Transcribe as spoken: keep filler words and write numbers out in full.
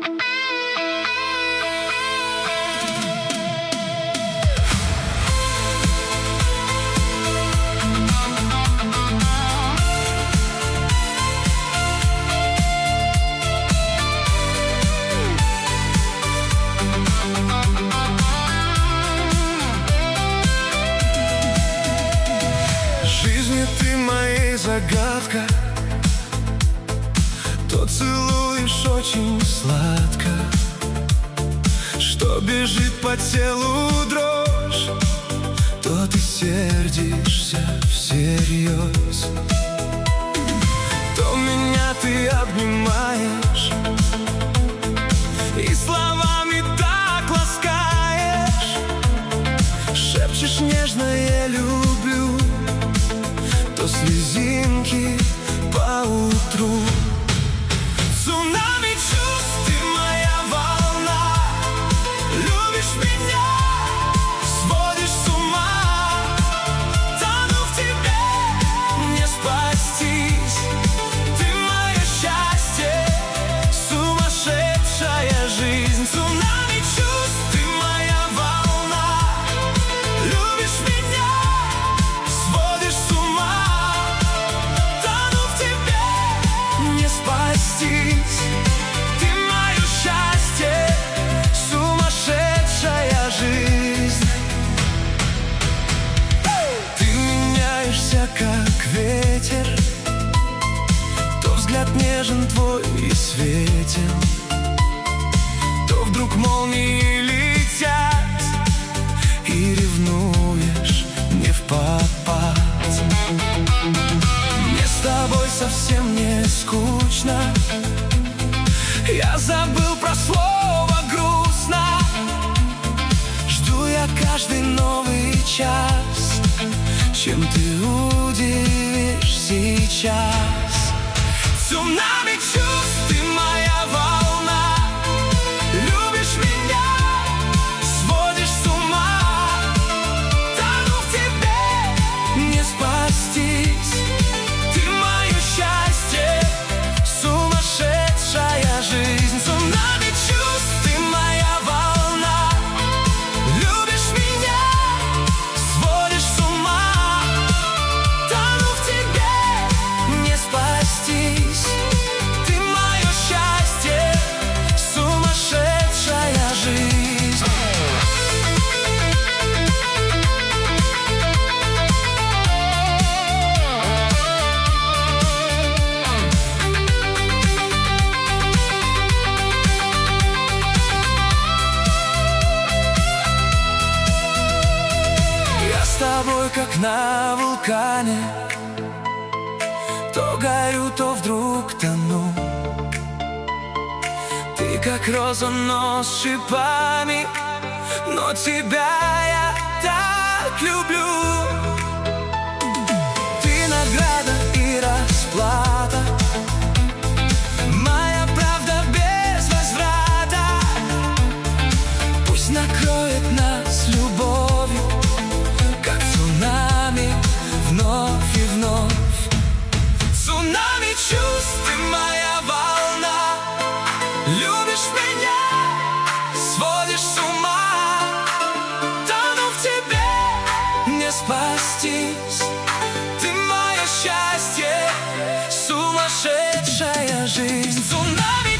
Ты моей загадка, то целуешь очень сладко, что бежит по телу дрожь, то ты сердишься всерьез, то меня ты обнимаешь и словами так ласкаешь, шепчешь нежно «я люблю», то слезинки поутру. Цунами чувств, ты моя волна, любишь меня, сводишь с ума, тону в тебе, не спастись. Ты мое счастье, сумасшедшая жизнь. Цунами чувств, ты моя волна, любишь меня, сводишь с ума, ты мое счастье, сумасшедшая жизнь. Ты меняешься, как ветер, то взгляд нежен твой и светел, то вдруг молнии летят, и ревнуешь не впопад. Мне с тобой совсем не скучно, я забыл про слово грустно. Жду я каждый новый час, чем ты удивишь сейчас. Цунами чувств, ты моя волна, любишь меня, сводишь с ума, тону в тебе, не спастись. Ты мое счастье, сумасшедшая жизнь. Цунами чувств, ты моя волна, любишь меня, сводишь с ума, тону в тебе, не спастись. Ты мое счастье, сумасшедшая жизнь. С тобой, как на вулкане, то горю, то вдруг тону. Ты как роза, но с шипами, но тебя я так люблю. Ты награда и расплата, моя правда без возврата. Пусть накроет нас любовью, вновь и вновь. Цунами чувств, ты моя волна, любишь меня, сводишь с ума, тону в тебе, не спастись. Ты мое счастье, сумасшедшая жизнь. Цунами